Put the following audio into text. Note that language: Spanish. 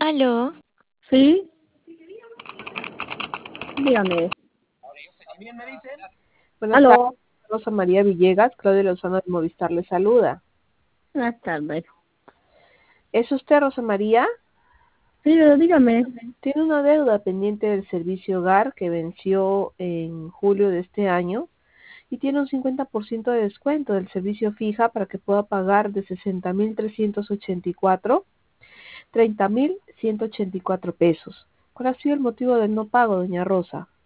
Aló, Sí, dígame. Buenas tardes, Aló, Rosa María Villegas, Claudia Lozano de Movistar le saluda. buenas tardes. ¿Es usted Rosa María? Sí, dígame. Tiene una deuda pendiente del servicio hogar que venció en julio de este año y tiene un 50% de descuento del servicio fija para que pueda pagar de 60.384, 30.184 pesos. ¿Cuál ha sido el motivo del no pago, doña Rosa?